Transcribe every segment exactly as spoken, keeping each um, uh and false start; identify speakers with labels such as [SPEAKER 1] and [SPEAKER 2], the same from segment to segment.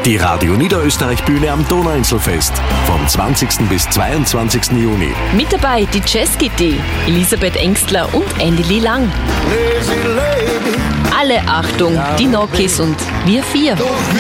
[SPEAKER 1] Die Radio Niederösterreich Bühne am Donauinselfest vom zwanzigsten bis zweiundzwanzigsten Juni.
[SPEAKER 2] Mit dabei die Jazzkitty, Elisabeth Engstler und Andy Lee Lang. Alle Achtung, die Nokis und wir vier.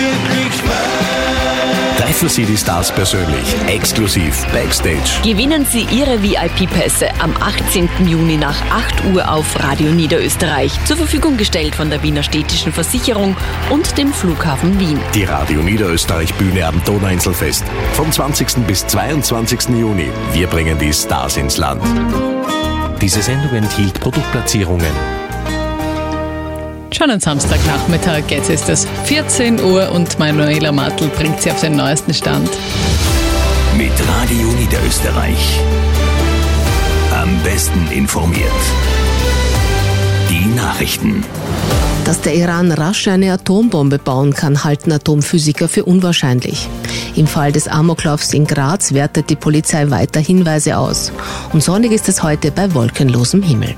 [SPEAKER 1] Treffen Sie die Stars persönlich, exklusiv Backstage.
[SPEAKER 2] Gewinnen Sie Ihre V I P-Pässe am achtzehnten Juni nach acht Uhr auf Radio Niederösterreich. Zur Verfügung gestellt von der Wiener Städtischen Versicherung und dem Flughafen Wien.
[SPEAKER 1] Die Radio Niederösterreich Bühne am Donauinselfest vom zwanzigsten bis zweiundzwanzigsten Juni. Wir bringen die Stars ins Land. Diese Sendung enthielt Produktplatzierungen.
[SPEAKER 3] Schon am Samstagnachmittag, jetzt ist es vierzehn Uhr und Manuela Martl bringt sie auf den neuesten Stand.
[SPEAKER 1] Mit Radio Niederösterreich. Am besten informiert. Die Nachrichten.
[SPEAKER 4] Dass der Iran rasch eine Atombombe bauen kann, halten Atomphysiker für unwahrscheinlich. Im Fall des Amoklaufs in Graz wertet die Polizei weiter Hinweise aus. Und sonnig ist es heute bei wolkenlosem Himmel.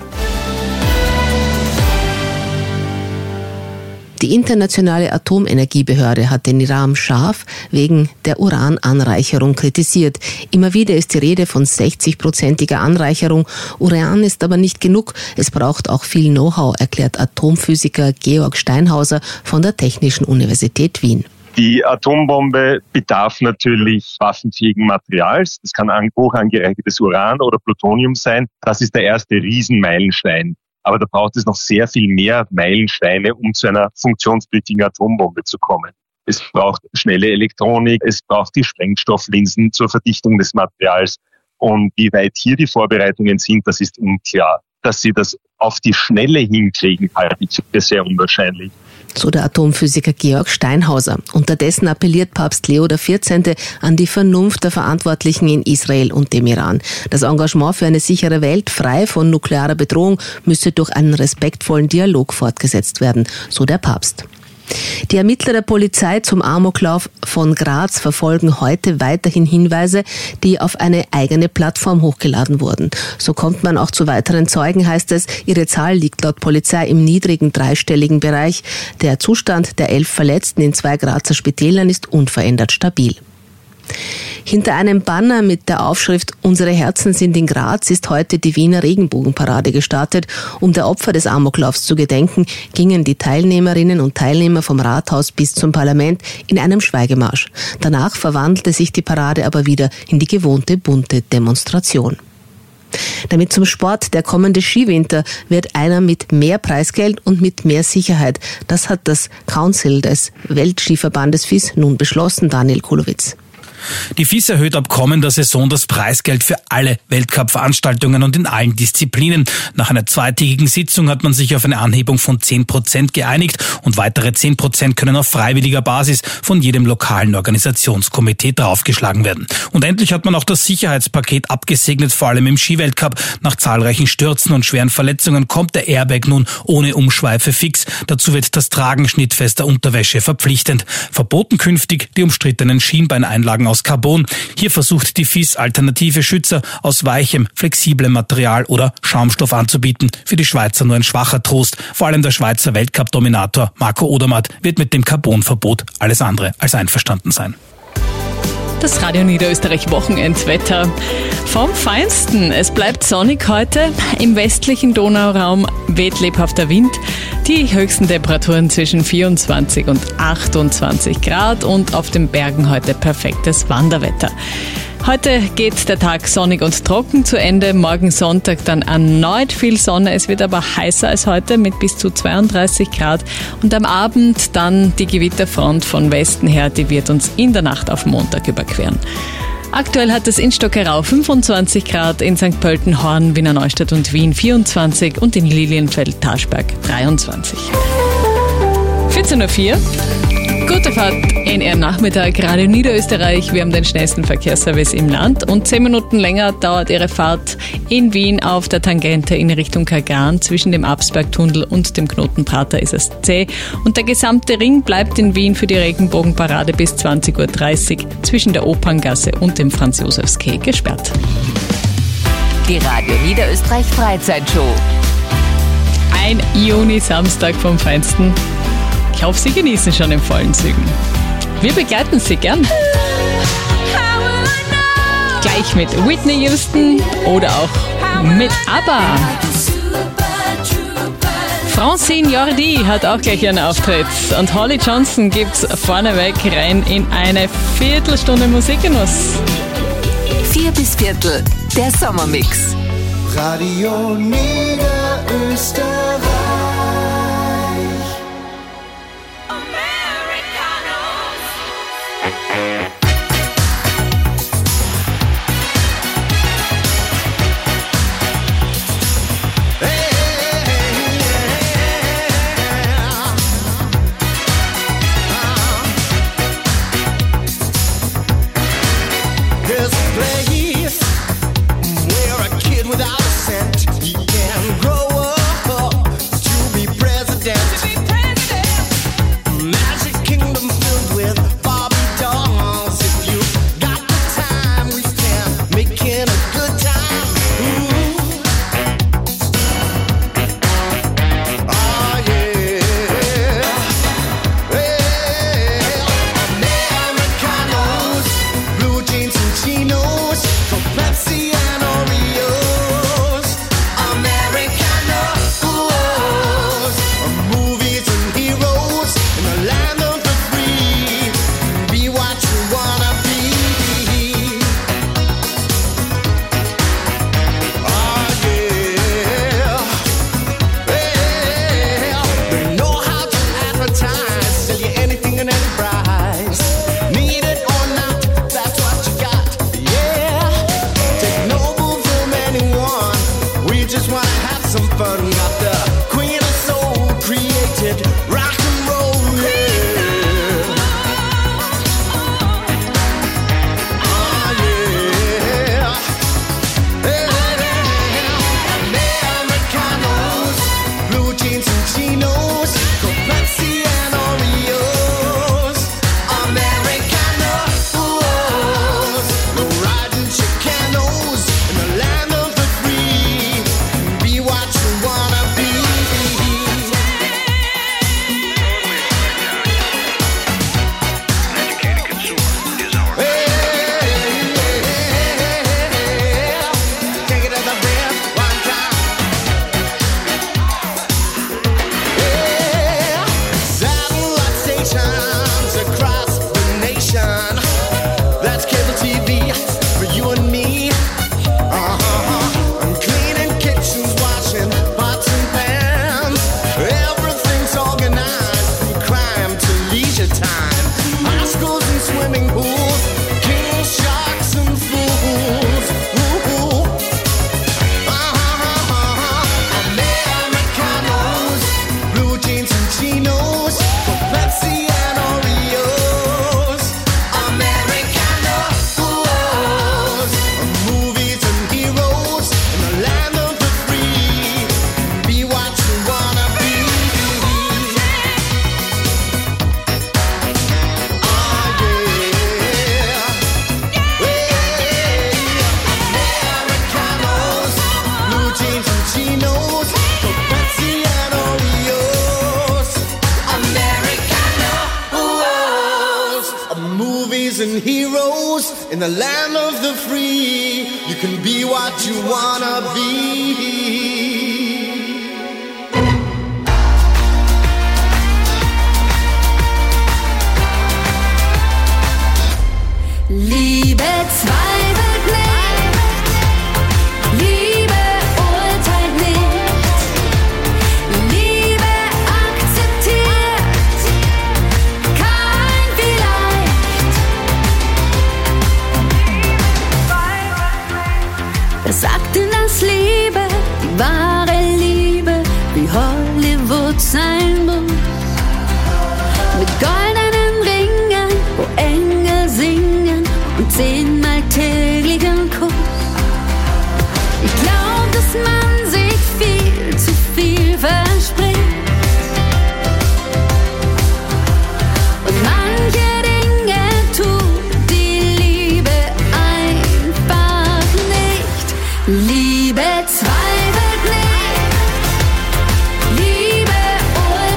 [SPEAKER 4] Die Internationale Atomenergiebehörde hat den Iran scharf wegen der Urananreicherung kritisiert. Immer wieder ist die Rede von sechzig-prozentiger Anreicherung. Uran ist aber nicht genug. Es braucht auch viel Know-how, erklärt Atomphysiker Georg Steinhauser von der Technischen Universität Wien.
[SPEAKER 5] Die Atombombe bedarf natürlich waffenfähigen Materials. Das kann hoch angereichertes Uran oder Plutonium sein. Das ist der erste Riesenmeilenstein. Aber da braucht es noch sehr viel mehr Meilensteine, um zu einer funktionstüchtigen Atombombe zu kommen. Es braucht schnelle Elektronik, es braucht die Sprengstofflinsen zur Verdichtung des Materials. Und wie weit hier die Vorbereitungen sind, das ist unklar. Dass sie das auf die Schnelle hinkriegen, halte ich für sehr unwahrscheinlich.
[SPEAKER 4] So der Atomphysiker Georg Steinhauser. Unterdessen appelliert Papst Leo der vierzehnte an die Vernunft der Verantwortlichen in Israel und dem Iran. Das Engagement für eine sichere Welt, frei von nuklearer Bedrohung, müsse durch einen respektvollen Dialog fortgesetzt werden, so der Papst. Die Ermittler der Polizei zum Amoklauf von Graz verfolgen heute weiterhin Hinweise, die auf eine eigene Plattform hochgeladen wurden. So kommt man auch zu weiteren Zeugen, heißt es. Ihre Zahl liegt laut Polizei im niedrigen dreistelligen Bereich. Der Zustand der elf Verletzten in zwei Grazer Spitälern ist unverändert stabil. Hinter einem Banner mit der Aufschrift »Unsere Herzen sind in Graz« ist heute die Wiener Regenbogenparade gestartet. Um der Opfer des Amoklaufs zu gedenken, gingen die Teilnehmerinnen und Teilnehmer vom Rathaus bis zum Parlament in einem Schweigemarsch. Danach verwandelte sich die Parade aber wieder in die gewohnte bunte Demonstration. Damit zum Sport. Der kommende Skiwinter wird einer mit mehr Preisgeld und mit mehr Sicherheit. Das hat das Council des Weltskiverbandes F I S nun beschlossen, Daniel Kulowitz.
[SPEAKER 6] Die F I S erhöht ab kommender Saison das Preisgeld für alle Weltcup-Veranstaltungen und in allen Disziplinen. Nach einer zweitägigen Sitzung hat man sich auf eine Anhebung von zehn Prozent geeinigt und weitere zehn Prozent können auf freiwilliger Basis von jedem lokalen Organisationskomitee draufgeschlagen werden. Und endlich hat man auch das Sicherheitspaket abgesegnet, vor allem im Skiweltcup. Nach zahlreichen Stürzen und schweren Verletzungen kommt der Airbag nun ohne Umschweife fix. Dazu wird das Tragen schnittfester Unterwäsche verpflichtend. Verboten künftig die umstrittenen Schienbeineinlagen aus Carbon. Hier versucht die F I S alternative Schützer aus weichem, flexiblem Material oder Schaumstoff anzubieten. Für die Schweizer nur ein schwacher Trost. Vor allem der Schweizer Weltcup-Dominator Marco Odermatt wird mit dem Carbonverbot alles andere als einverstanden sein.
[SPEAKER 3] Das Radio Niederösterreich Wochenendwetter vom Feinsten. Es bleibt sonnig heute. Im westlichen Donauraum weht lebhafter Wind. Die höchsten Temperaturen zwischen vierundzwanzig und achtundzwanzig Grad und auf den Bergen heute perfektes Wanderwetter. Heute geht der Tag sonnig und trocken zu Ende. Morgen Sonntag dann erneut viel Sonne. Es wird aber heißer als heute mit bis zu zweiunddreißig Grad. Und am Abend dann die Gewitterfront von Westen her, die wird uns in der Nacht auf Montag überqueren. Aktuell hat es in Stockerau fünfundzwanzig Grad, in Sankt Pölten, Horn, Wiener Neustadt und Wien vierundzwanzig und in Lilienfeld, Taschberg dreiundzwanzig. vierzehn Uhr vier. Gute Fahrt in Ihrem Nachmittag, Radio Niederösterreich. Wir haben den schnellsten Verkehrsservice im Land und zehn Minuten länger dauert Ihre Fahrt in Wien auf der Tangente in Richtung Kagan. Zwischen dem Absbergtunnel und dem Knotenprater ist es zäh. Und der gesamte Ring bleibt in Wien für die Regenbogenparade bis zwanzig Uhr dreißig zwischen der Operngasse und dem Franz-Josefs-Quai gesperrt.
[SPEAKER 2] Die Radio Niederösterreich Freizeitshow.
[SPEAKER 3] Ein Juni-Samstag vom Feinsten. Ich hoffe, Sie genießen schon in vollen Zügen. Wir begleiten Sie gern. Gleich mit Whitney Houston oder auch mit ABBA. Francine Jordi hat auch gleich ihren Auftritt und Holly Johnson gibt's vorneweg rein in eine Viertelstunde Musikgenuss.
[SPEAKER 2] Vier bis Viertel, der Sommermix.
[SPEAKER 7] Radio Niederösterreich.
[SPEAKER 8] In the land of the free, you can be what you wanna be.
[SPEAKER 9] Liebe zweifelt nicht, Liebe urteilt nicht, Liebe akzeptiert kein Vielleicht. Wer sagt denn, dass Liebe, die wahre Liebe, wie Hollywood sein muss? Mit goldenen Ringen, wo Engel singen und zehnmal täglichen Kuss. Ich glaub, dass man sich viel zu viel verspricht und manche Dinge tut die Liebe einfach nicht. Liebe zweifelt nicht, Liebe urteilt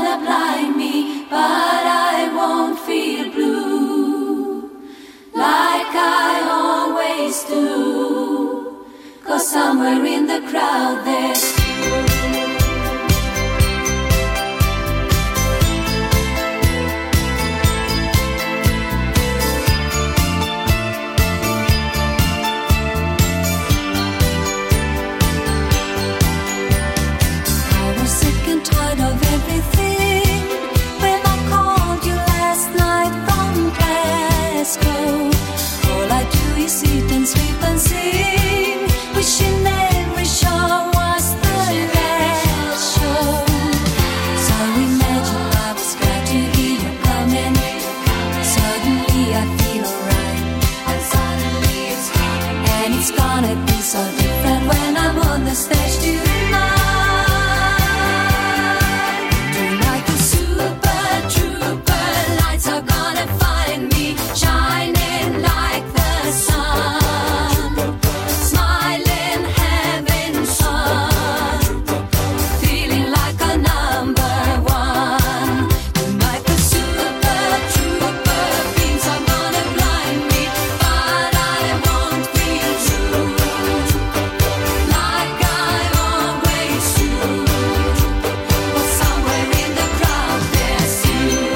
[SPEAKER 9] wanna blind me, but I won't feel blue like I always do, 'cause somewhere in the crowd there's sit and sleep and sing, wishing every show was the last show. So imagine I was glad to hear you coming. Suddenly I feel alright, and suddenly it's coming. And it's gonna be so different when I'm on the stage tonight. Tonight the super trooper lights are gonna find me shining like the sun, smiling, having fun, feeling like a number one. Tonight the super trooper beams are gonna blind me, but I won't feel true like I always do. But somewhere in the crowd there's you.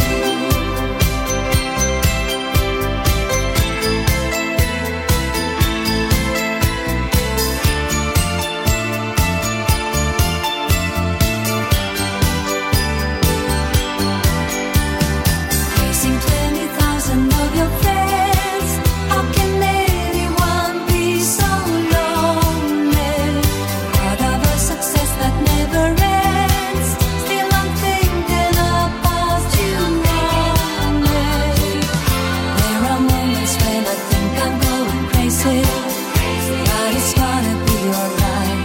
[SPEAKER 9] Facing twenty thousand of your friends, how can anyone be so lonely? Part of a success that never ends, still I'm thinking about you only. There are moments when I think I'm going crazy, but it's gonna be alright.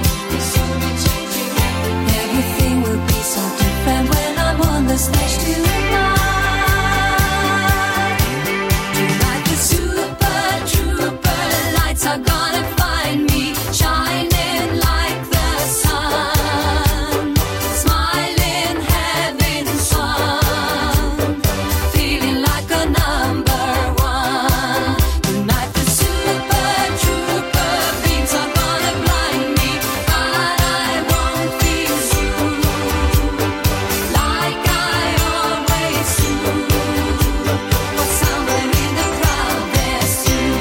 [SPEAKER 9] Everything will be so different when I'm on the stage tonight. Tonight the super trooper lights are gonna find me shining like the sun, smiling, having fun, feeling like a number one. Tonight the super trooper beams are gonna blind me, but I won't feel true like I always do. But somewhere in the crowd there's you.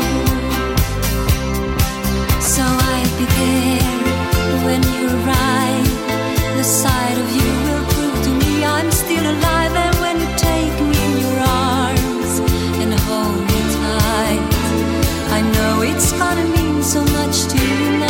[SPEAKER 9] So I'll be there when you arrive. The sight of you will prove to me I'm still alive. And when you take me in your arms and hold me tight, I know it's gonna mean so much tonight.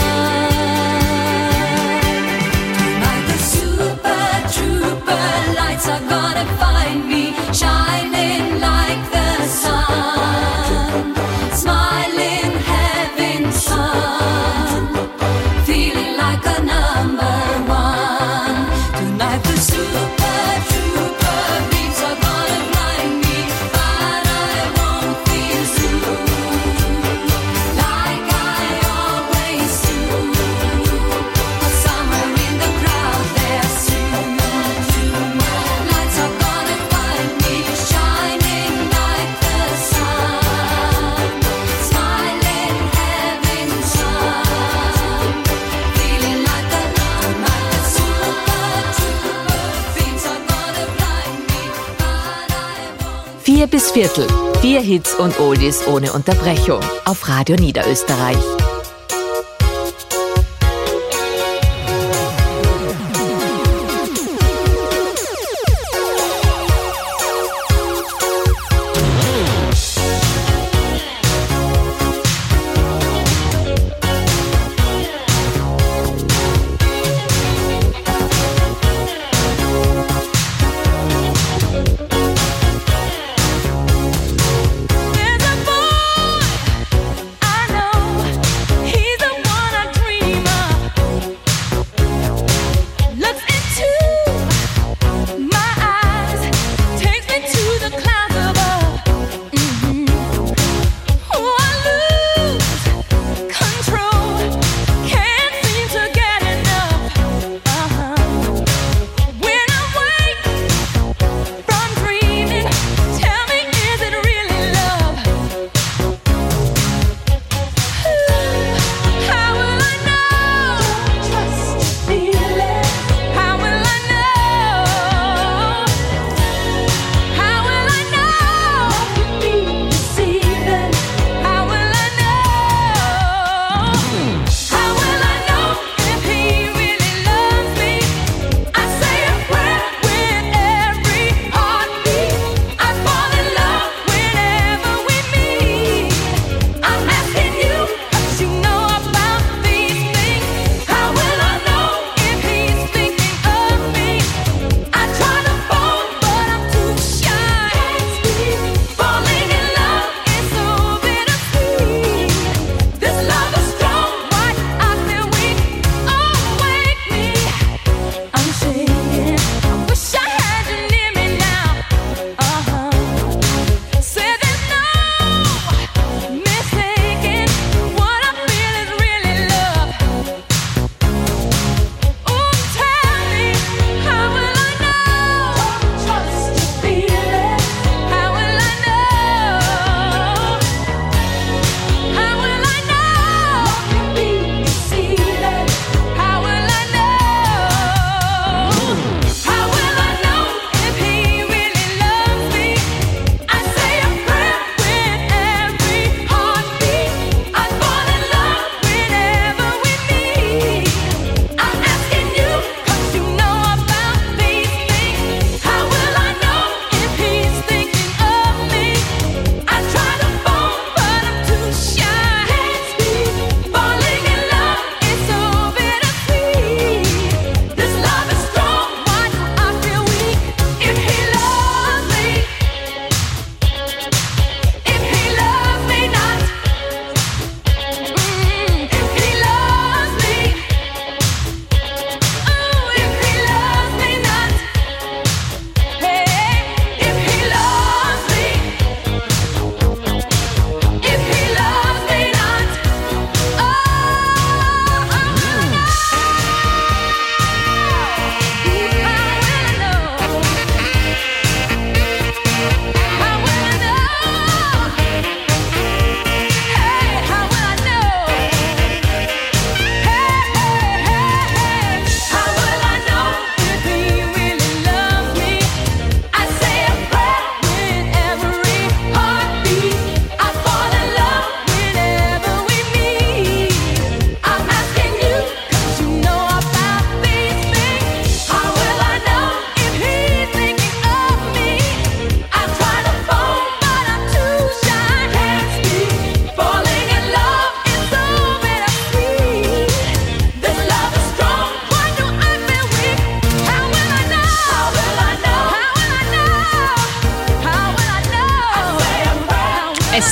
[SPEAKER 9] Tonight the super trooper lights are gonna find me shining like the sun, smiling, having fun, feeling like a number one. Tonight the super trooper beams are gonna blind me, but I won't feel true like I always do. But somewhere in the crowd there's you. Lights are gonna find me shining like the sun, smiling, having fun, feeling like a number. The super trooper beams are gonna blind me, but I won't.
[SPEAKER 2] Vier bis Viertel. Vier Hits und Oldies ohne Unterbrechung. Auf Radio Niederösterreich.
[SPEAKER 9] There's a boy I know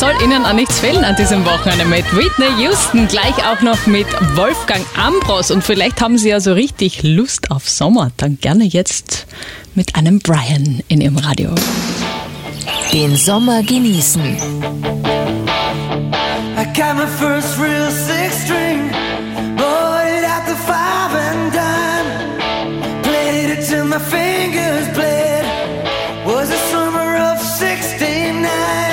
[SPEAKER 3] soll Ihnen auch nichts fehlen an diesem Wochenende mit Whitney Houston, gleich auch noch mit Wolfgang Ambros. Und vielleicht haben Sie ja so richtig Lust auf Sommer, dann gerne jetzt mit einem Brian in Ihrem Radio.
[SPEAKER 2] Den Sommer genießen.
[SPEAKER 7] I got my first real six string, bought it at the five and dime, played it till my fingers bled, was the summer of sixty-nine.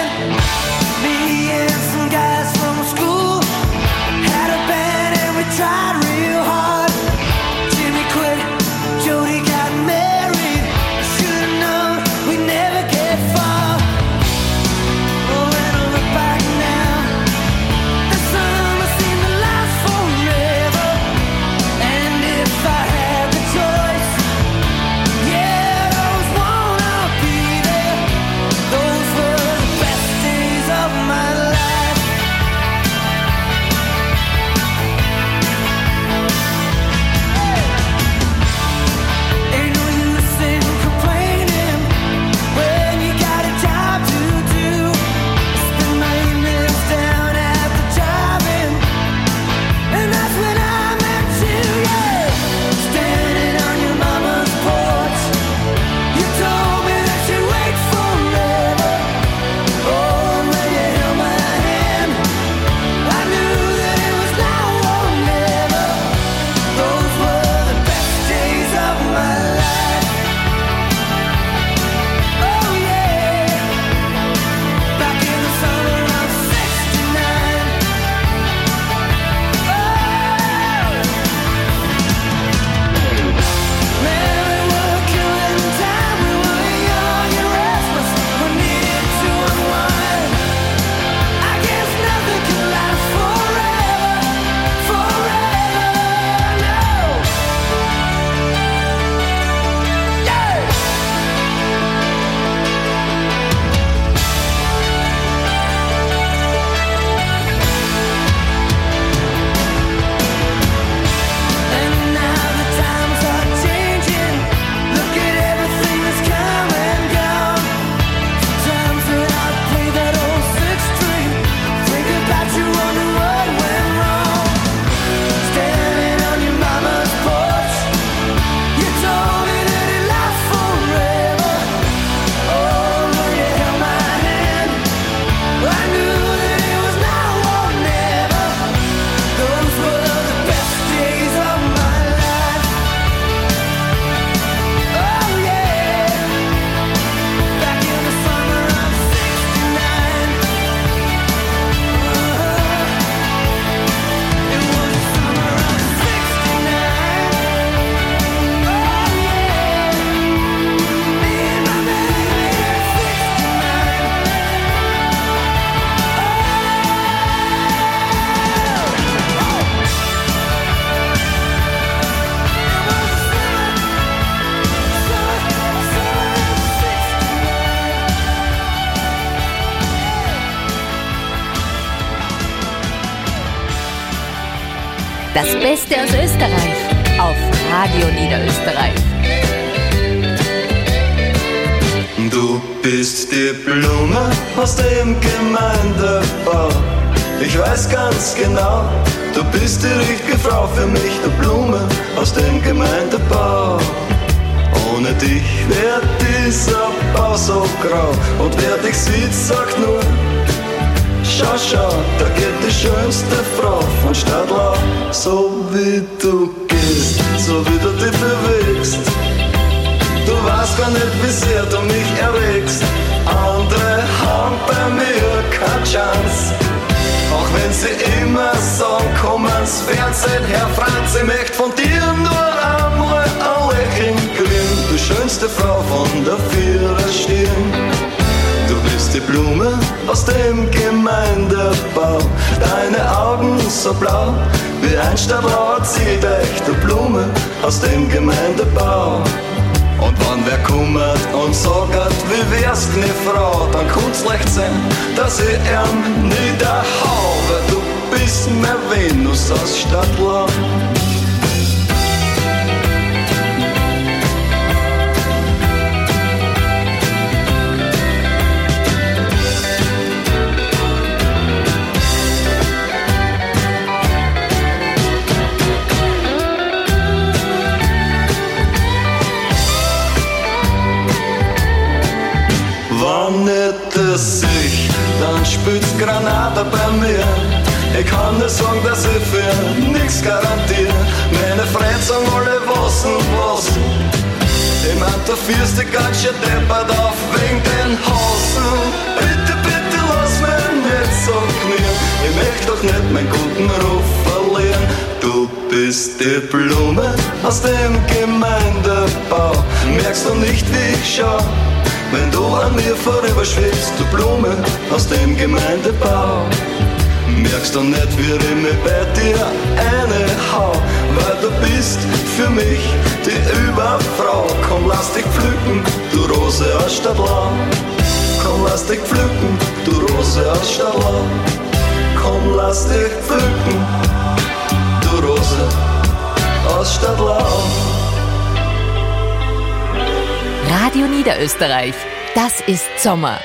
[SPEAKER 7] Me and some guys from school had a band and we tried real hard. Jimmy quit, Jody got married, should've known we'd never get far. Oh, when I look back now, the summer seemed to last forever. And if I had the choice, yeah, those wanna be there. Those were the best days of my life. Ain't no use in complaining when you got a job to do. Spend my evenings down at the drive-in, and that's when I met you, yeah. Standing on your mama's porch, you told me that you'd wait forever. Oh, when you held my hand, I knew that it was now or never. Those were the best days of my life. Oh yeah, back in the summer of sixty-nine. Oh, man, we were killing time. We were young and restless. We needed to unwind. I guess nothing can last forever, forever, no. Yeah. And now the times are changing. Look at everything that's come and gone. Sometimes when I play that old six string, think about you, wonder what went wrong. Standing on your mama's porch, you told me that it lasts forever. Oh, when you held my hand, I knew that it was now or never. Those were the best days of my life. Oh yeah, back in the summer of sixty-nine. It was the summer of sixty-nine. Oh yeah, me and my baby at sixty-nine.
[SPEAKER 2] Das Beste aus Österreich auf Radio Niederösterreich.
[SPEAKER 10] Du bist die Blume aus dem Gemeindebau. Ich weiß ganz genau, du bist die richtige Frau für mich, die Blume aus dem Gemeindebau. Ohne dich wär dieser Bau so grau, und wer dich sieht, sagt nur: Schau, schau, da geht die schönste Frau von Stadtlau. So wie du gehst, so wie du dich bewegst, du weißt gar nicht, wie sehr du mich erregst. Andere haben bei mir keine Chance, auch wenn sie immer sagen, komm ans Fernsehen, Herr Franz, ich möchte von dir nur einmal ein Lächeln kriegen. Du schönste Frau von der Viererstirn. Du bist die Blume aus dem Gemeindebau. Deine Augen so blau wie ein Stadtlau, zieht echte Blume aus dem Gemeindebau. Und wenn wer kummert und sagt, wie wär's, ne Frau, dann kann's leicht sein, dass ich ihn niederhau, weil du bist mehr Venus aus Stadtlau. Wenn nicht das ich, dann spielt's Granada bei mir. Ich kann nur sagen, dass ich für nix garantiere. Meine Freunde sagen alle was und was. Ich mein, du führst dich ganz schön deppert auf wegen den Hasen. Bitte, bitte lass mich nicht so knien. Ich möchte doch nicht meinen guten Ruf verlieren. Du bist die Blume aus dem Gemeindebau. Merkst du nicht, wie ich schau, wenn du an mir vorüberschwebst? Du Blume aus dem Gemeindebau. Merkst du nicht, wie ich mich bei dir einhau? Weil du bist für mich die Überfrau. Komm, lass dich pflücken, du Rose aus Stadtlau. Komm, lass dich pflücken, du Rose aus Stadtlau. Komm, lass dich pflücken, du Rose aus Stadtlau.
[SPEAKER 2] Radio Niederösterreich, das ist Sommer.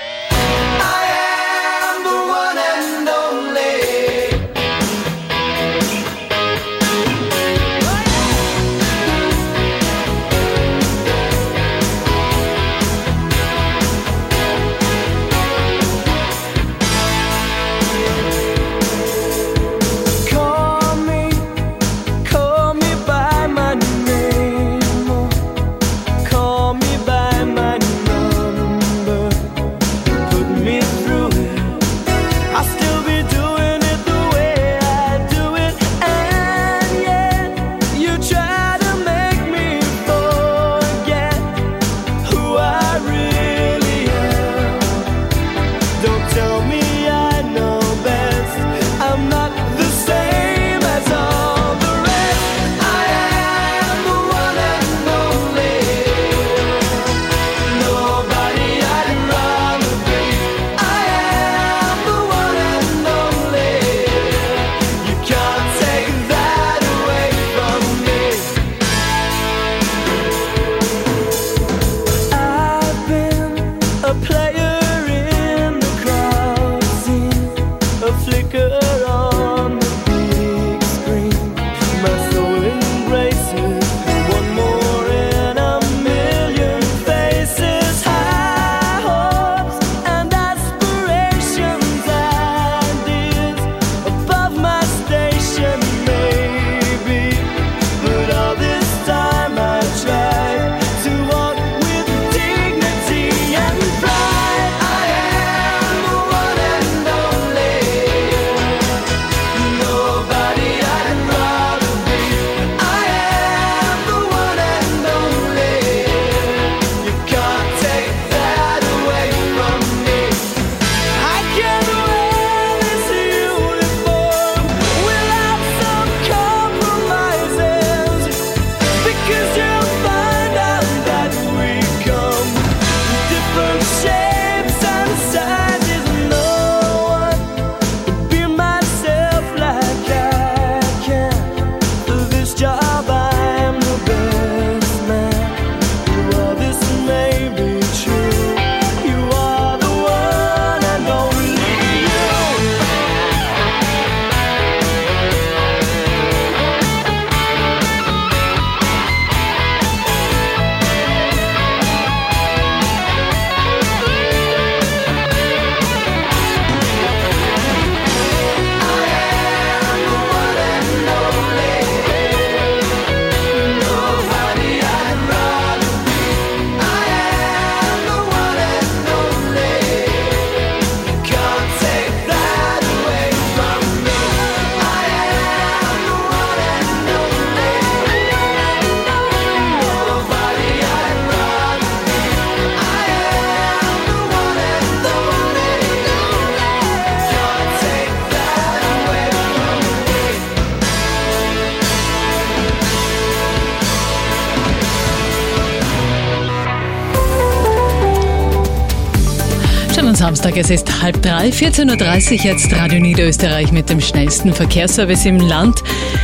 [SPEAKER 3] Samstag, es ist halb drei, vierzehn Uhr dreißig, jetzt Radio Niederösterreich mit dem schnellsten Verkehrsservice im Land.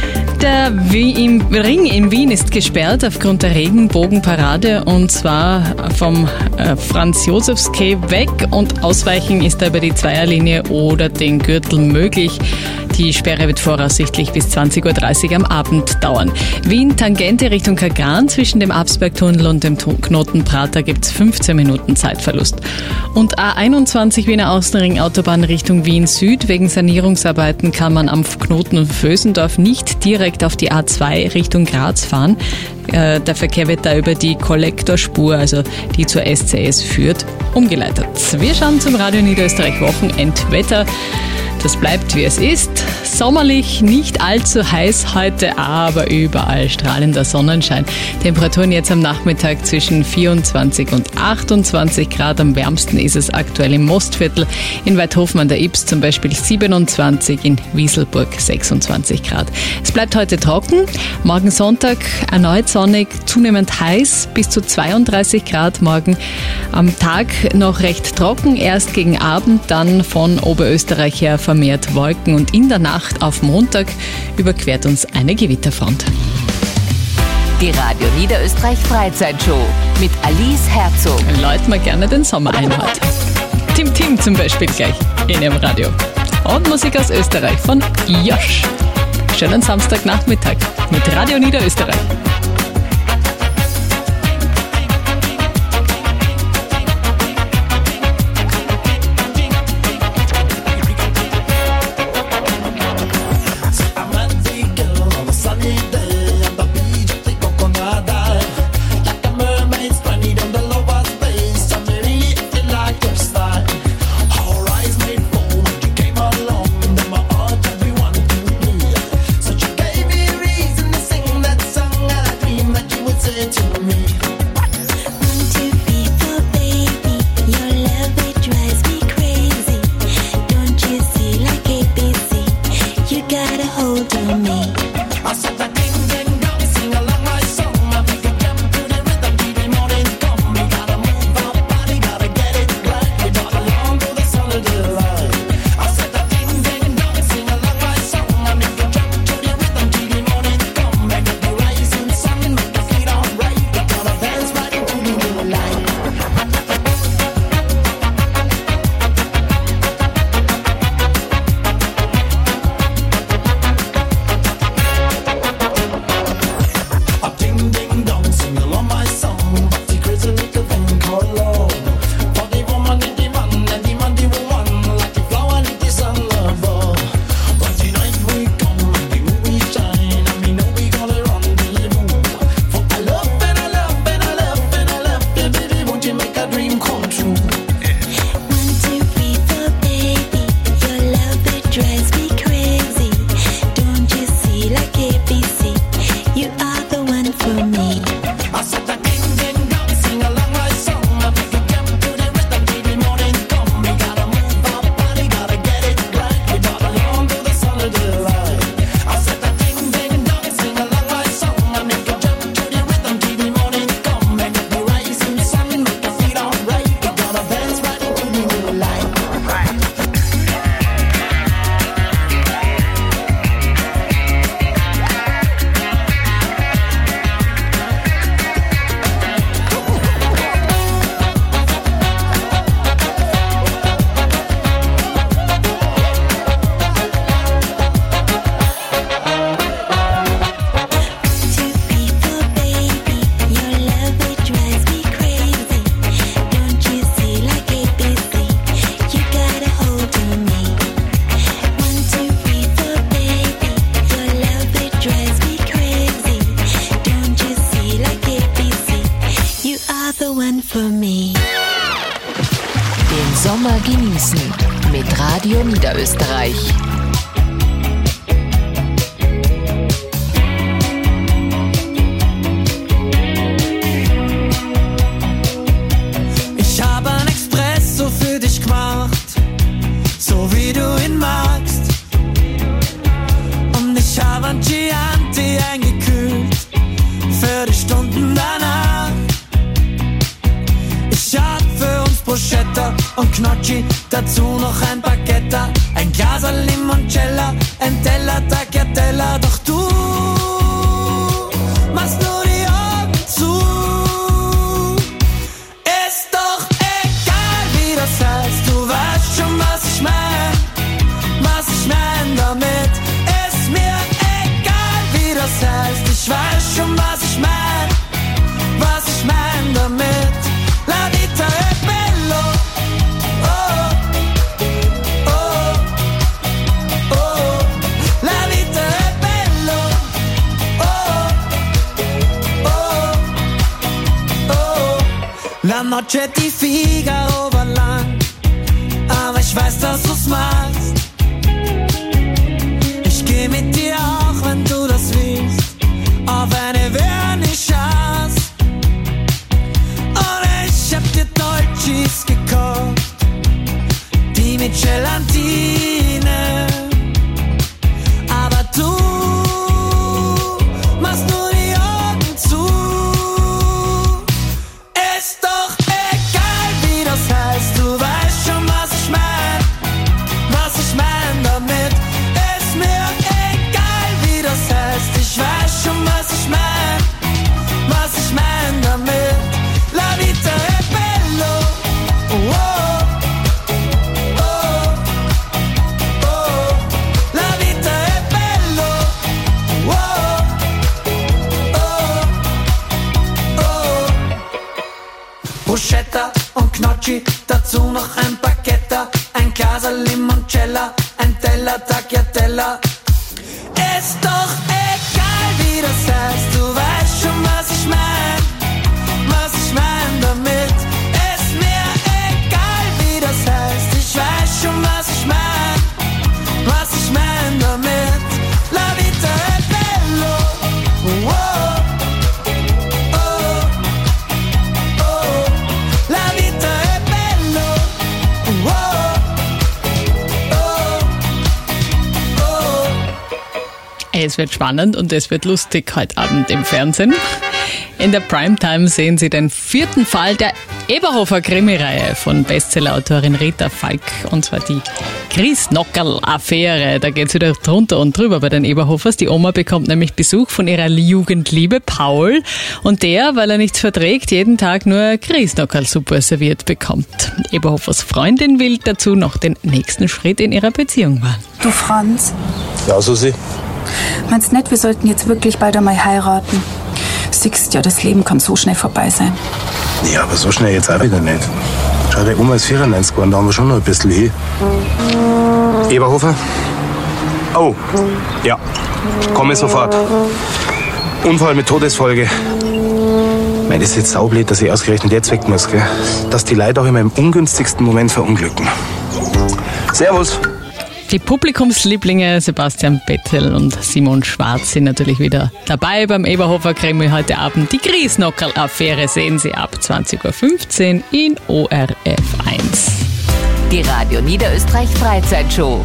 [SPEAKER 3] Der Ring in Wien ist gesperrt aufgrund der Regenbogenparade und zwar vom Franz-Josefs-Quai weg und ausweichen ist da über die Zweierlinie oder den Gürtel möglich. Die Sperre wird voraussichtlich bis zwanzig Uhr dreißig am Abend dauern. Wien Tangente Richtung Kagran zwischen dem Absbergtunnel und dem Knoten Prater gibt es fünfzehn Minuten Zeitverlust. Und A einundzwanzig Wiener Außenring Autobahn Richtung Wien Süd. Wegen Sanierungsarbeiten kann man am Knoten Vösendorf nicht direkt auf die A zwei Richtung Graz fahren. Der Verkehr wird da über die Kollektorspur, also die zur S C S führt, umgeleitet. Wir schauen zum Radio Niederösterreich Wochenendwetter. Das bleibt, wie es ist. Sommerlich, nicht allzu heiß heute, aber überall strahlender Sonnenschein. Temperaturen jetzt am Nachmittag zwischen vierundzwanzig und achtundzwanzig Grad. Am wärmsten ist es aktuell im Mostviertel. In Weidhofen an der Ips zum Beispiel siebenundzwanzig, in Wieselburg sechsundzwanzig Grad. Es bleibt heute trocken. Morgen Sonntag erneut sonnig, zunehmend heiß, bis zu zweiunddreißig Grad morgen. Am Tag noch recht trocken, erst gegen Abend, dann von Oberösterreich her vermehrt Wolken und in der Nacht auf Montag überquert uns eine Gewitterfront.
[SPEAKER 2] Die Radio Niederösterreich Freizeitshow mit Alice Herzog.
[SPEAKER 3] Läuten wir gerne den Sommer ein heute. Tim Tim zum Beispiel gleich in ihrem Radio. Und Musik aus Österreich von Josh. Schönen Samstagnachmittag mit Radio Niederösterreich.
[SPEAKER 2] Sommer genießen mit Radio Niederösterreich.
[SPEAKER 7] Ich habe ein Espresso für dich gemacht, so wie du ihn magst. Und ich habe ein Chianti eingekühlt für die Stunden danach. Ich hab für uns Bruschetta und Gnocchi, dazu noch ein Baguette, ein Glas Limoncello, ein Teller Tagliatella. Doch du machst nur die Augen zu. Ist doch egal, wie das heißt, du weißt schon, was ich mein, was ich mein damit. Oggi ti Figaro war lang, aber ich weiß, dass du's magst. Ich geh mit dir auch, wenn du das willst, auf eine Vernissage. Und ich hab dir Dolcis gekauft, die mit Gelatine. Aber du machst nur die Augen zu. Ist doch egal, wie das heißt, du weißt schon, was ich mein. Was ich mein damit. Ist mir egal, wie das heißt, ich weiß schon, was ich mein. Was ich mein damit. La vita è bello. Oh, oh, oh. La vita è bello. Oh, oh, oh. Bruschetta und Gnocchi, dazu noch ein Baguette, ein Glas Limoncello, ein Teller Tagliatella. Ist doch egal, wie das heißt, du weißt schon, was ich mein. Was ich mein damit. Ist mir egal, wie das heißt, ich weiß schon, was ich mein. Was ich mein damit. La vita è bello. Oh, oh, oh. La vita è bello. Oh, oh, oh.
[SPEAKER 3] Es wird spannend und es wird lustig heute Abend im Fernsehen. In der Primetime sehen Sie den vierten Fall der Eberhofer-Krimireihe von Bestsellerautorin Rita Falk, und zwar die Griesnockerl-Affäre. Da geht's wieder drunter und drüber bei den Eberhofers. Die Oma bekommt nämlich Besuch von ihrer Jugendliebe Paul, und der, weil er nichts verträgt, jeden Tag nur Griesnockerl-Suppe serviert bekommt. Eberhofers Freundin will dazu noch den nächsten Schritt in ihrer Beziehung wagen.
[SPEAKER 11] Du Franz,
[SPEAKER 12] Ja, Susi?
[SPEAKER 11] meinst nicht, wir sollten jetzt wirklich bald einmal heiraten? Siehst ja, das Leben kann so schnell vorbei sein.
[SPEAKER 12] Ja, aber so schnell jetzt auch wieder nicht. Schau, die Oma ist vierundneunzig geworden, da haben wir schon noch ein bisschen hin. Eberhofer? Oh, ja. Komme sofort. Unfall mit Todesfolge. Ich meine, das ist jetzt saublöd, dass ich ausgerechnet jetzt weg muss, gell? Dass die Leute auch immer im ungünstigsten Moment verunglücken. Servus.
[SPEAKER 3] Die Publikumslieblinge Sebastian Vettel und Simon Schwarz sind natürlich wieder dabei beim Eberhofer-Krimi heute Abend. Die Griesnockerl-Affäre sehen Sie ab zwanzig Uhr fünfzehn in O R F eins.
[SPEAKER 2] Die Radio Niederösterreich Freizeitshow.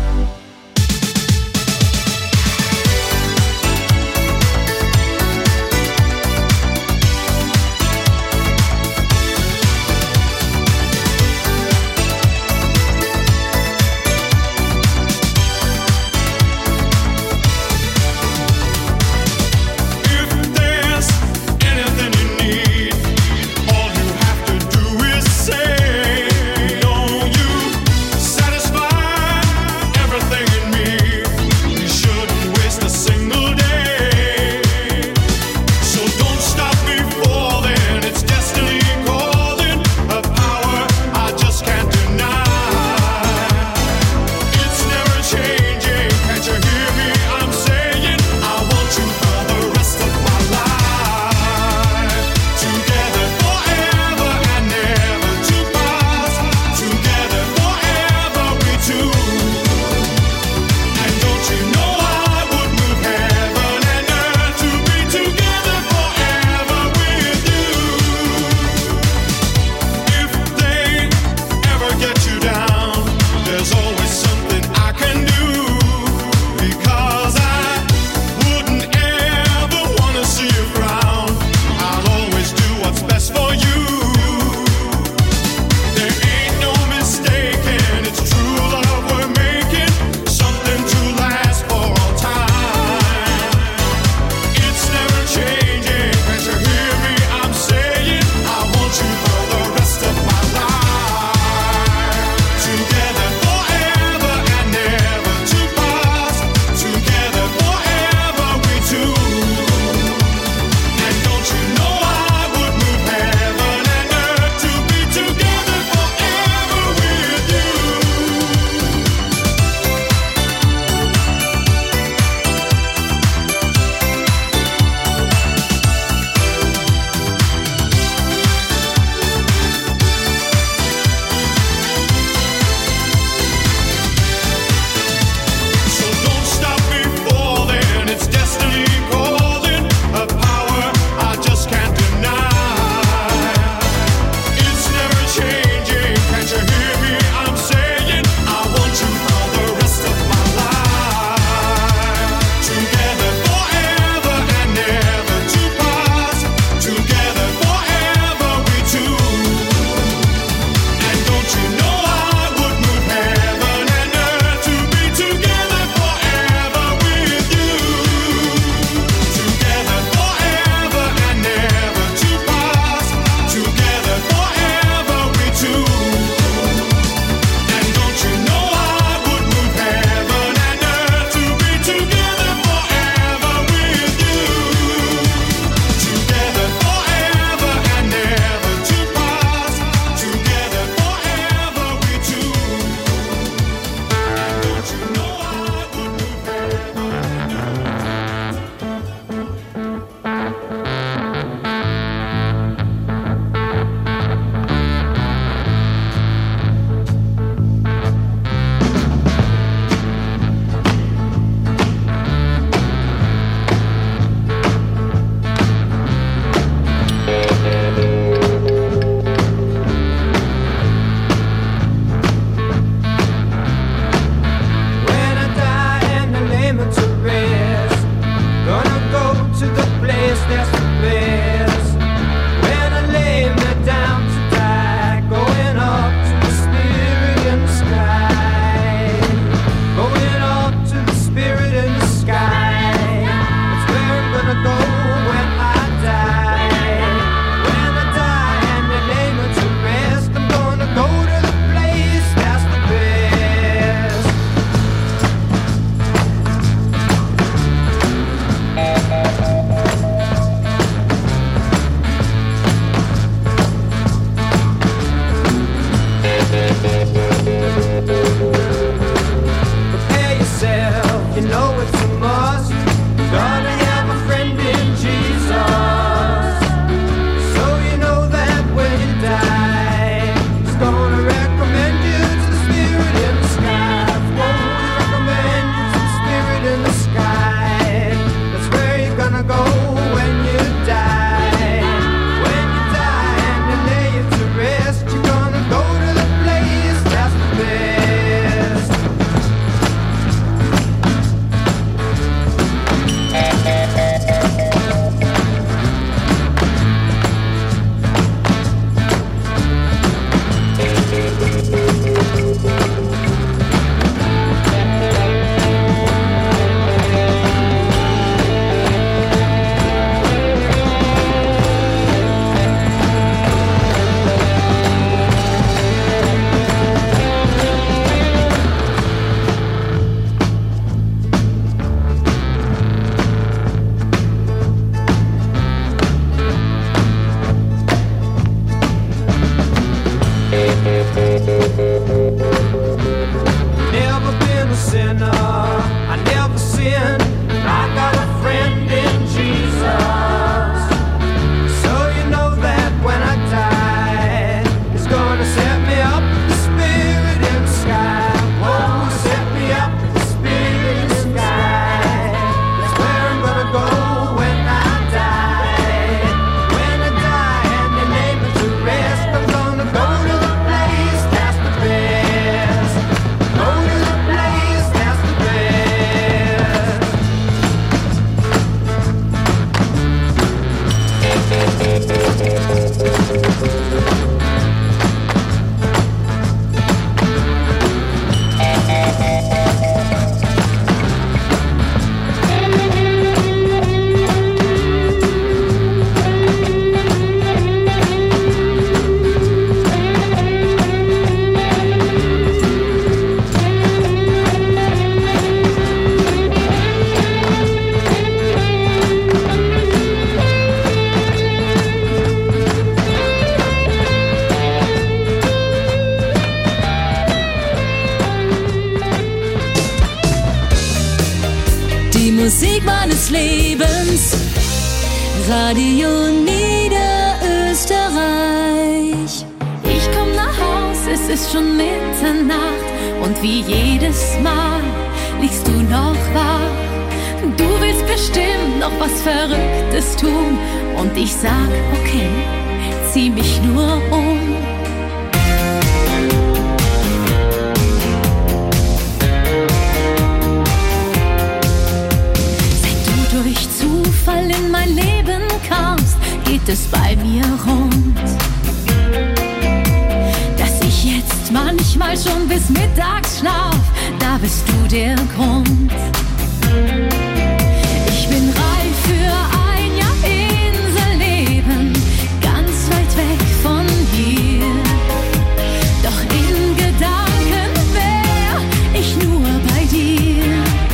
[SPEAKER 13] Satisfy
[SPEAKER 9] Musik meines Lebens. Radio Niederösterreich. Ich komm nach Haus, es ist schon Mitternacht und wie jedes Mal liegst du noch wach. Du willst bestimmt noch was Verrücktes tun und ich sag, okay, zieh mich nur um. Durch Zufall in mein Leben kamst, geht es bei mir rund. Dass ich jetzt manchmal schon bis mittags schlaf, da bist du der Grund. Ich bin reif für ein Jahr Inselleben, ganz weit weg von hier. Doch in Gedanken wär ich nur bei dir.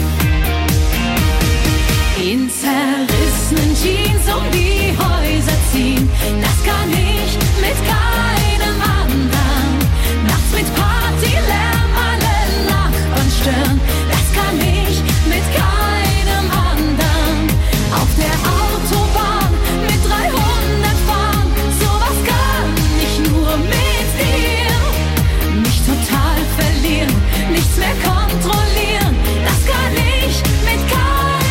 [SPEAKER 9] In zerrissenen Jeans um die Häuser ziehen, das kann ich mit keinem anderen. Nachts mit Partylärm alle Nachbarn stören, das kann ich mit keinem anderen. Auf der Autobahn mit dreihundert fahren, sowas kann ich nur mit dir. Mich total verlieren, nichts mehr kontrollieren, das kann ich mit keinem.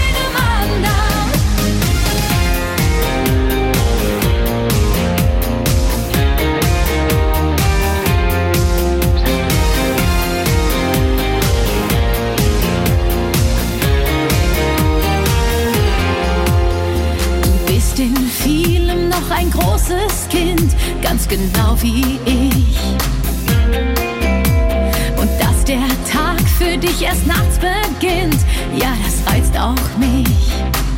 [SPEAKER 9] In vielem noch ein großes Kind, ganz genau wie ich. Und dass der Tag für dich erst nachts beginnt, ja, das reizt auch mich.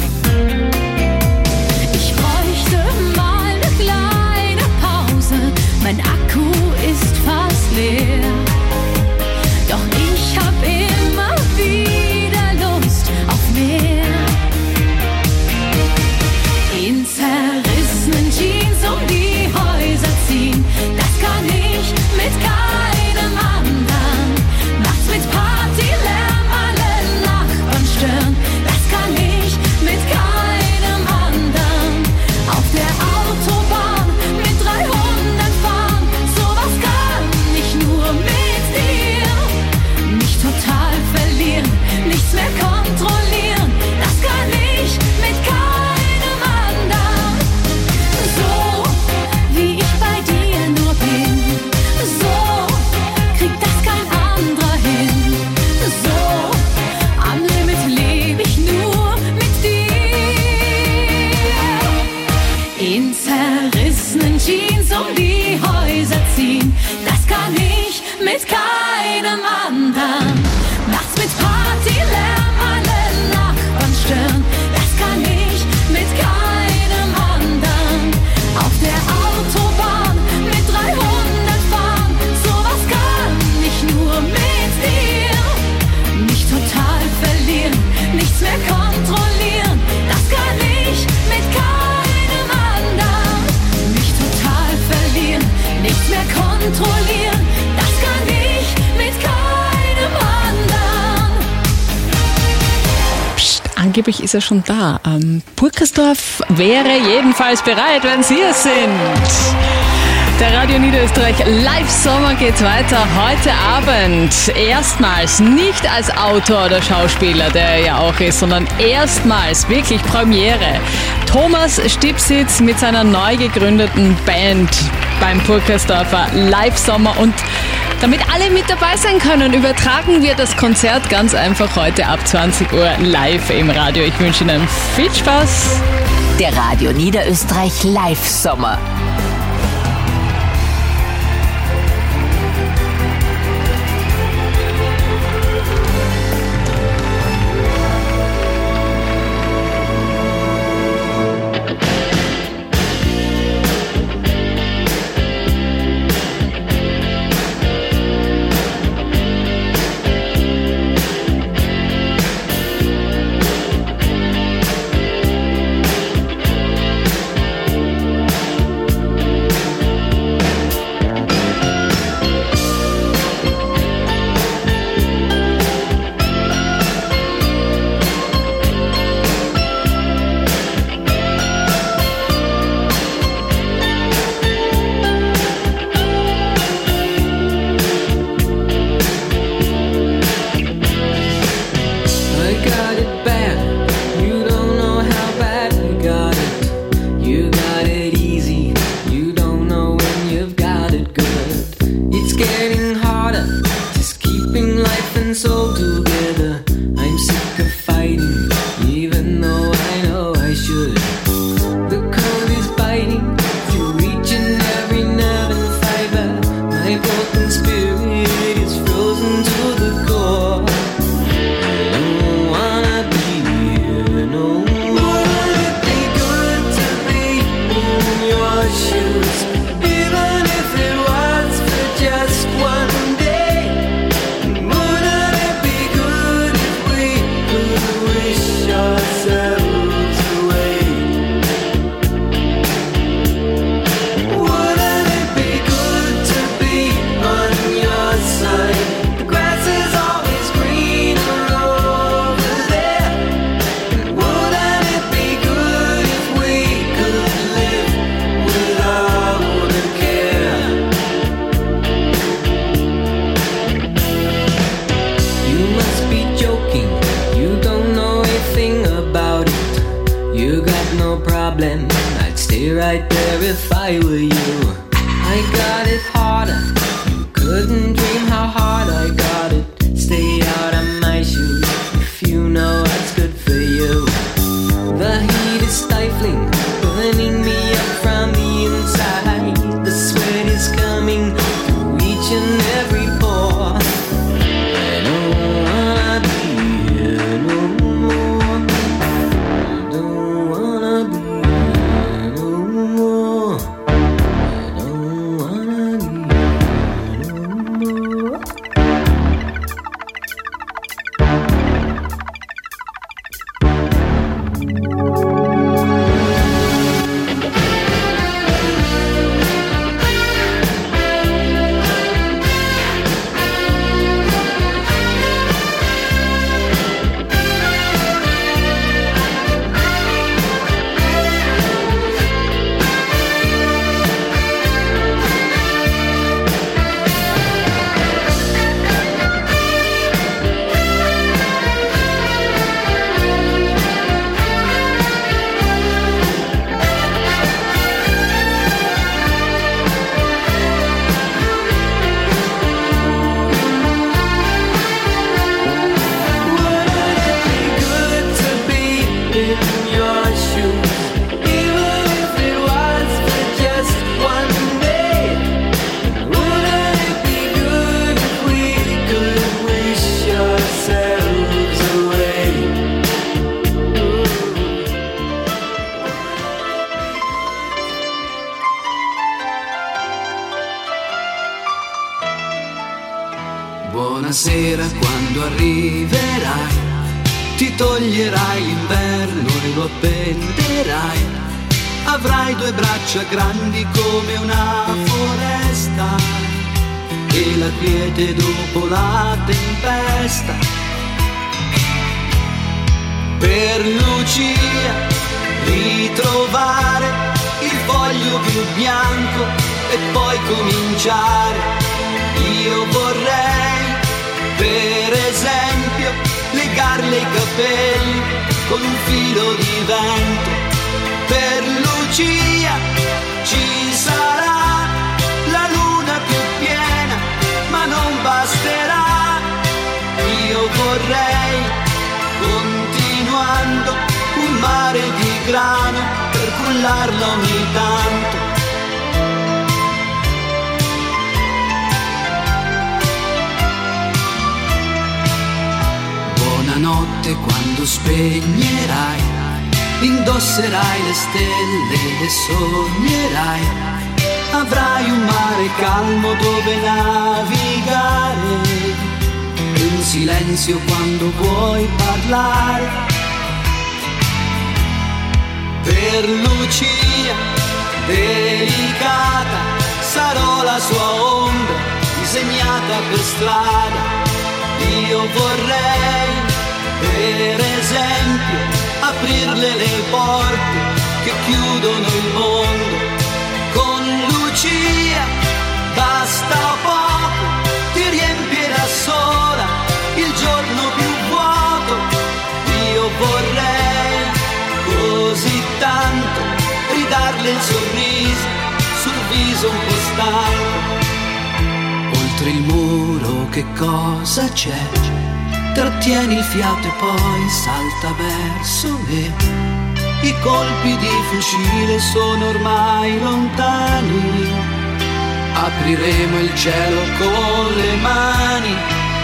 [SPEAKER 9] Ich bräuchte mal eine kleine Pause, mein Akku ist fast leer. Doch ich hab immer wieder Lust auf mehr. In zerrissenen Jeans um die Häuser ziehen, das kann ich mit keinem anderen. Nachts mit Partylärm alle Nachbarn stören, das kann ich mit keinem anderen. Auf der Autobahn mit dreihundert fahren, sowas kann ich nur mit dir. Mich total verlieren, nichts mehr kontrollieren, das kann ich mit keinem. Jeans um die Häuser ziehen, das kann ich mit keinem anderen. Nachts mit Partylärm alle Nachbarn stören, das kann ich mit keinem anderen. Auf der Autobahn mit dreihundert fahren, sowas kann ich nur mit dir. Mich total verlieren, nichts mehr kontrollieren, das kann ich mit keinem anderen. Nichts mehr kontrollieren, das kann ich mit keinem anderen.
[SPEAKER 3] Psst, angeblich ist er schon da. Ähm, Burkersdorf wäre jedenfalls bereit, wenn Sie es sind. Der Radio Niederösterreich Live-Sommer geht weiter heute Abend. Erstmals nicht als Autor oder Schauspieler, der er ja auch ist, sondern erstmals wirklich Premiere. Thomas Stipsitz mit seiner neu gegründeten Band beim Burkersdorfer Live-Sommer. Und damit alle mit dabei sein können, übertragen wir das Konzert ganz einfach heute ab zwanzig Uhr live im Radio. Ich wünsche Ihnen viel Spaß.
[SPEAKER 2] Der Radio Niederösterreich Live-Sommer.
[SPEAKER 13] I were you. I got it harder. You couldn't dream how hard I got it. Stay out of my shoes if you know what's good for you. The heat is stifling, burning me up from the inside. The sweat is coming through each and every pore. I don't wanna be here no more. I don't wanna be here no more. I don't wanna be here no more.
[SPEAKER 14] Buonasera quando arriverai, ti toglierai l'inverno e lo appenderai. Avrai due braccia grandi come una foresta e la quiete dopo la tempesta. Per Lucia ritrovare il foglio più bianco e poi cominciare. Io vorrei, per esempio, legarle i capelli con un filo di vento. Per Lucia ci sarà la luna più piena, ma non basterà. Io vorrei, continuando, un mare di grano per cullarla ogni tanto. Buonanotte quando spegnerai, indosserai le stelle e sognerai. Avrai un mare calmo dove navigare e un silenzio quando vuoi parlare. Per Lucia, delicata, sarò la sua ombra disegnata per strada. Io vorrei, per esempio, aprirle le porte che chiudono il mondo. Con Lucia basta poco, ti riempirà sola il giorno più vuoto. Io vorrei così tanto ridarle il sorriso sul viso un po' stanco. Oltre il muro che cosa c'è? Trattieni il fiato e poi salta verso me. I colpi di fucile sono ormai lontani. Apriremo il cielo con le mani.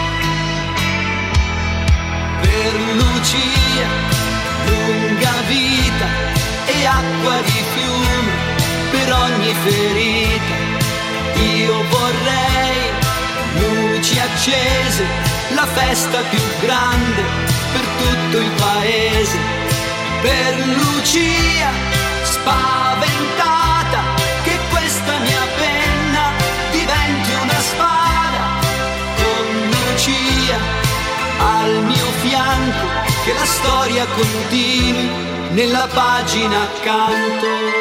[SPEAKER 14] Per Lucia, lunga vita e acqua di fiume per ogni ferita. Io vorrei luci accese, la festa più grande per tutto il paese. Per Lucia, spaventata, che questa mia penna diventi una spada. Con Lucia al mio fianco, che la storia continui nella pagina accanto.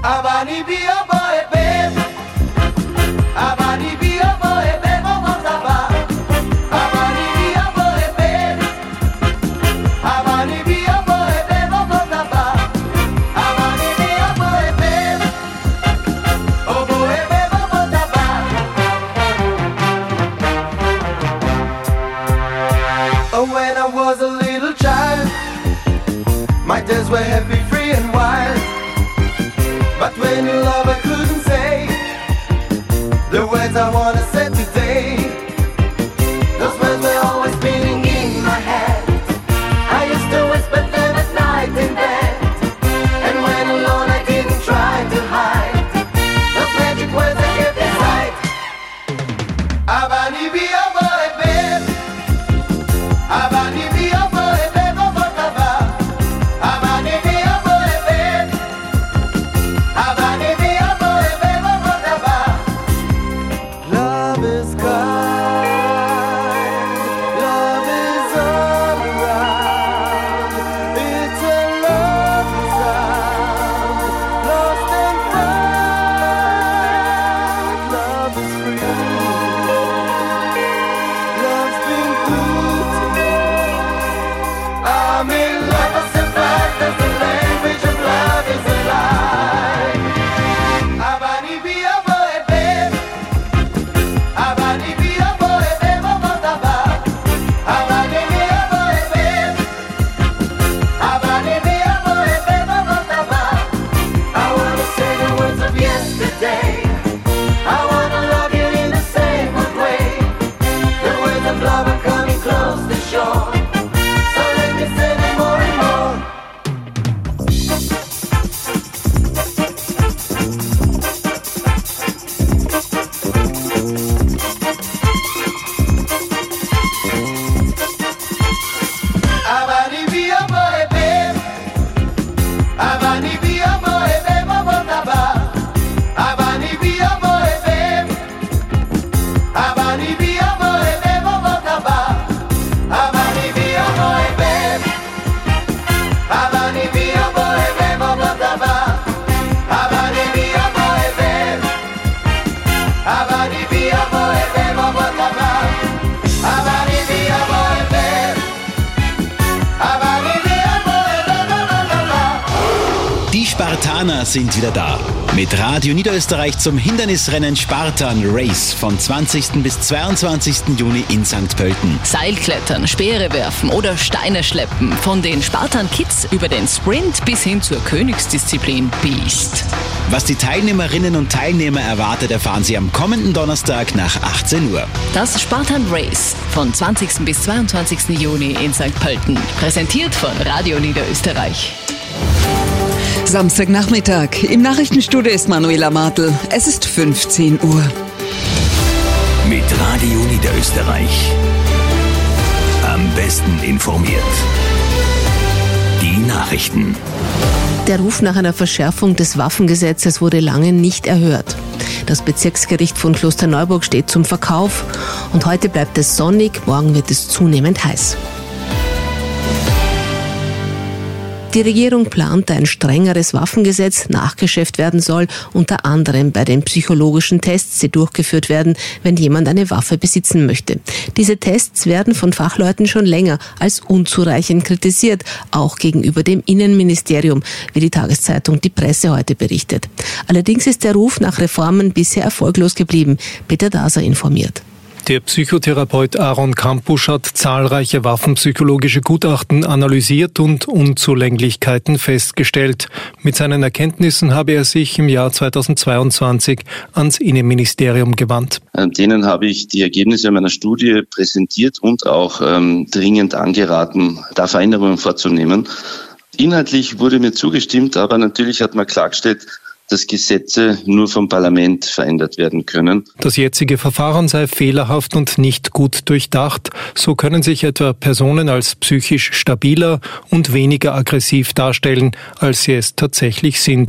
[SPEAKER 14] I wanna be a boy, babe. I wanna be a boy, babe. I wanna be a boy, babe. I wanna be a boy, babe. I wanna be a boy, babe. Oh boy, babe, I wanna Oh, when I was a little child, my days were happy, free and wild. But when you love, I couldn't say the words I wanna say today. Those words were always spinning in my head. I used to whisper them at night in bed. And when alone, I didn't try to hide those magic words I kept inside. I wanna be a boy, babe. I wanna be a boy, babe. Oh, what about? I wanna be a boy, babe. I wanna be a boy, babe. Oh, what about? Love is kind. Love is all around. It's a lovely sound. Lost and found. Love is free. Love's been good to me. I'm in love with the fact that the language of love is alive. I wanna be a boy, babe. I wanna be a boy, babe. Oh, what about? I wanna be a boy, babe. I wanna be a boy, babe. Oh, what about? I wanna say the words of yesterday. I wanna love you in the same good way. The words of love are coming close to shore. So let me say them more and more. I wanna be a boy, babe. I wanna be a boy, babe. Oh, what about? I wanna be a boy, babe. I wanna be a boy, babe. Oh, what about? I wanna be a boy, babe. I wanna be a boy, babe. Oh, what about? I wanna be a boy, babe. I wanna be a boy, babe. Oh, what about? I wanna be a boy, babe. I wanna be a boy, babe. Oh, what about?
[SPEAKER 15] Die Spartaner sind wieder da. Mit Radio Niederösterreich zum Hindernisrennen Spartan Race vom zwanzigsten bis zweiundzwanzigsten Juni in Sankt Pölten.
[SPEAKER 2] Seilklettern, Speere werfen oder Steine schleppen. Von den Spartan Kids über den Sprint bis hin zur Königsdisziplin Beast.
[SPEAKER 15] Was die Teilnehmerinnen und Teilnehmer erwartet, erfahren Sie am kommenden Donnerstag nach achtzehn Uhr.
[SPEAKER 2] Das Spartan Race von zwanzigsten bis zweiundzwanzigsten Juni in Sankt Pölten. Präsentiert von Radio Niederösterreich.
[SPEAKER 16] Samstagnachmittag. Im Nachrichtenstudio ist Manuela Martl. Es ist fünfzehn Uhr.
[SPEAKER 1] Mit Radio Niederösterreich. Am besten informiert. Die Nachrichten.
[SPEAKER 4] Der Ruf nach einer Verschärfung des Waffengesetzes wurde lange nicht erhört. Das Bezirksgericht von Klosterneuburg steht zum Verkauf und heute bleibt es sonnig, morgen wird es zunehmend heiß. Die Regierung plant ein strengeres Waffengesetz, nachgeschärft werden soll, unter anderem bei den psychologischen Tests, die durchgeführt werden, wenn jemand eine Waffe besitzen möchte. Diese Tests werden von Fachleuten schon länger als unzureichend kritisiert, auch gegenüber dem Innenministerium, wie die Tageszeitung Die Presse heute berichtet. Allerdings ist der Ruf nach Reformen bisher erfolglos geblieben. Peter Daser informiert.
[SPEAKER 17] Der Psychotherapeut Aaron Kampusch hat zahlreiche waffenpsychologische Gutachten analysiert und Unzulänglichkeiten festgestellt. Mit seinen Erkenntnissen habe er sich im Jahr zweitausendzweiundzwanzig ans Innenministerium gewandt.
[SPEAKER 18] Denen habe ich die Ergebnisse meiner Studie präsentiert und auch ähm, dringend angeraten, da Veränderungen vorzunehmen. Inhaltlich wurde mir zugestimmt, aber natürlich hat man klargestellt, dass Gesetze nur vom Parlament verändert werden können.
[SPEAKER 17] Das jetzige Verfahren sei fehlerhaft und nicht gut durchdacht. So können sich etwa Personen als psychisch stabiler und weniger aggressiv darstellen, als sie es tatsächlich sind.